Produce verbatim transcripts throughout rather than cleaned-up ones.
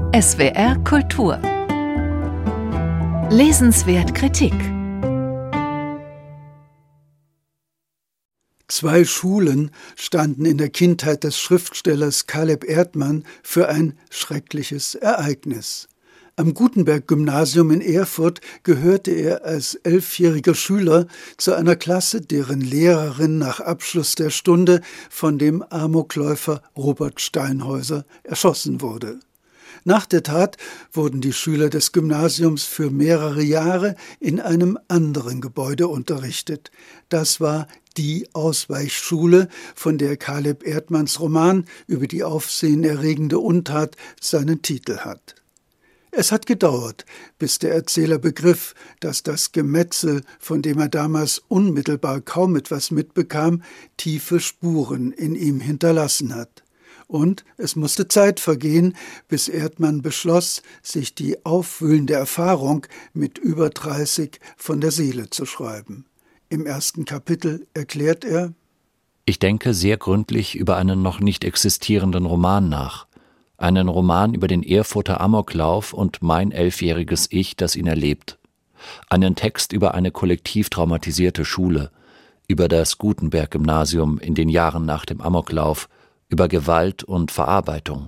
S W R Kultur. Lesenswert Kritik. Zwei Schulen standen in der Kindheit des Schriftstellers Caleb Erdmann für ein schreckliches Ereignis. Am Gutenberg-Gymnasium in Erfurt gehörte er als elfjähriger Schüler zu einer Klasse, deren Lehrerin nach Abschluss der Stunde von dem Amokläufer Robert Steinhäuser erschossen wurde. Nach der Tat wurden die Schüler des Gymnasiums für mehrere Jahre in einem anderen Gebäude unterrichtet. Das war die Ausweichschule, von der Caleb Erdmanns Roman über die aufsehenerregende Untat seinen Titel hat. Es hat gedauert, bis der Erzähler begriff, dass das Gemetzel, von dem er damals unmittelbar kaum etwas mitbekam, tiefe Spuren in ihm hinterlassen hat. Und es musste Zeit vergehen, bis Erdmann beschloss, sich die aufwühlende Erfahrung mit über dreißig von der Seele zu schreiben. Im ersten Kapitel erklärt er: Ich denke sehr gründlich über einen noch nicht existierenden Roman nach. Einen Roman über den Erfurter Amoklauf und mein elfjähriges Ich, das ihn erlebt. Einen Text über eine kollektiv traumatisierte Schule, über das Gutenberg-Gymnasium in den Jahren nach dem Amoklauf, über Gewalt und Verarbeitung.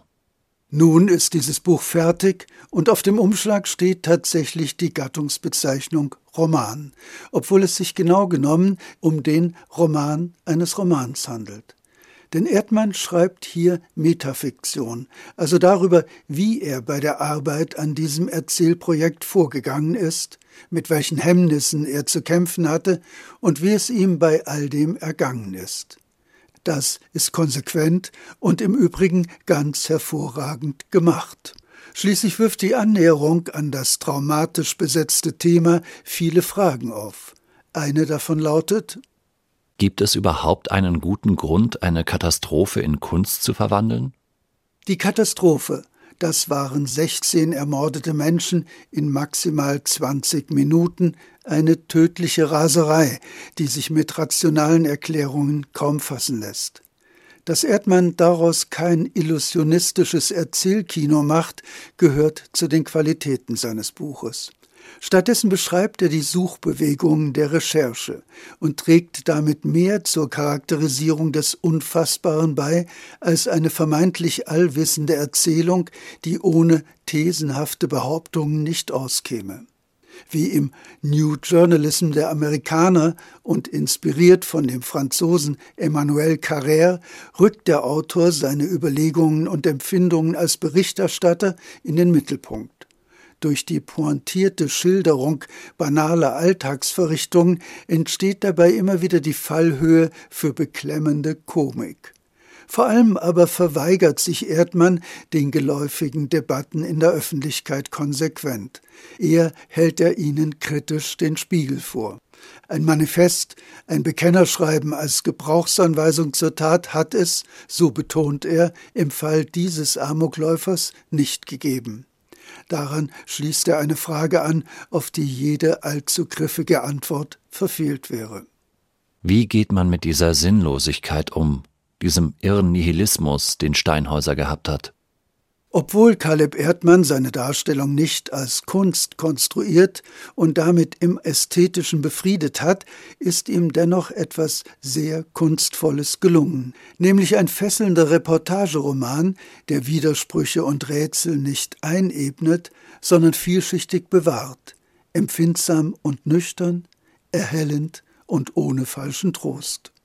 Nun ist dieses Buch fertig und auf dem Umschlag steht tatsächlich die Gattungsbezeichnung Roman, obwohl es sich genau genommen um den Roman eines Romans handelt. Denn Erdmann schreibt hier Metafiktion, also darüber, wie er bei der Arbeit an diesem Erzählprojekt vorgegangen ist, mit welchen Hemmnissen er zu kämpfen hatte und wie es ihm bei all dem ergangen ist. Das ist konsequent und im Übrigen ganz hervorragend gemacht. Schließlich wirft die Annäherung an das traumatisch besetzte Thema viele Fragen auf. Eine davon lautet: Gibt es überhaupt einen guten Grund, eine Katastrophe in Kunst zu verwandeln? Die Katastrophe, das waren sechzehn ermordete Menschen in maximal zwanzig Minuten, eine tödliche Raserei, die sich mit rationalen Erklärungen kaum fassen lässt. Dass Erdmann daraus kein illusionistisches Erzählkino macht, gehört zu den Qualitäten seines Buches. Stattdessen beschreibt er die Suchbewegungen der Recherche und trägt damit mehr zur Charakterisierung des Unfassbaren bei, als eine vermeintlich allwissende Erzählung, die ohne thesenhafte Behauptungen nicht auskäme. Wie im New Journalism der Amerikaner und inspiriert von dem Franzosen Emmanuel Carrère rückt der Autor seine Überlegungen und Empfindungen als Berichterstatter in den Mittelpunkt. Durch die pointierte Schilderung banaler Alltagsverrichtungen entsteht dabei immer wieder die Fallhöhe für beklemmende Komik. Vor allem aber verweigert sich Erdmann den geläufigen Debatten in der Öffentlichkeit konsequent. Eher hält er ihnen kritisch den Spiegel vor. Ein Manifest, ein Bekennerschreiben als Gebrauchsanweisung zur Tat hat es, so betont er, im Fall dieses Amokläufers nicht gegeben. Daran schließt er eine Frage an, auf die jede allzu griffige Antwort verfehlt wäre. Wie geht man mit dieser Sinnlosigkeit um, diesem irren Nihilismus, den Steinhäuser gehabt hat? Obwohl Caleb Erdmann seine Darstellung nicht als Kunst konstruiert und damit im Ästhetischen befriedet hat, ist ihm dennoch etwas sehr Kunstvolles gelungen, nämlich ein fesselnder Reportageroman, der Widersprüche und Rätsel nicht einebnet, sondern vielschichtig bewahrt, empfindsam und nüchtern, erhellend und ohne falschen Trost.